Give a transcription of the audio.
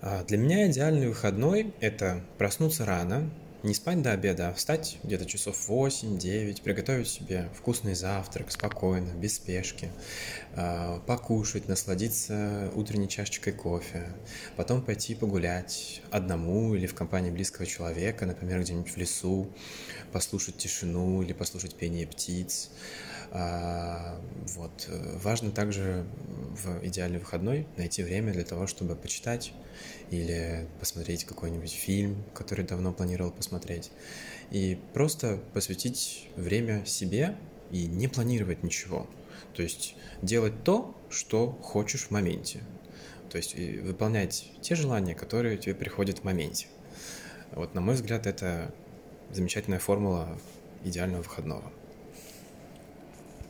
Для меня идеальный выходной — это проснуться рано, не спать до обеда, а встать где-то часов 8-9, приготовить себе вкусный завтрак спокойно, без спешки, покушать, насладиться утренней чашечкой кофе, потом пойти погулять одному или в компании близкого человека, например, где-нибудь в лесу, послушать тишину или послушать пение птиц. Важно также в идеальный выходной найти время для того, чтобы почитать или посмотреть какой-нибудь фильм, который давно планировал посмотреть. И просто посвятить время себе и не планировать ничего. То есть делать то, что хочешь в моменте. То есть и выполнять те желания, которые тебе приходят в моменте. Вот, на мой взгляд, это замечательная формула идеального выходного.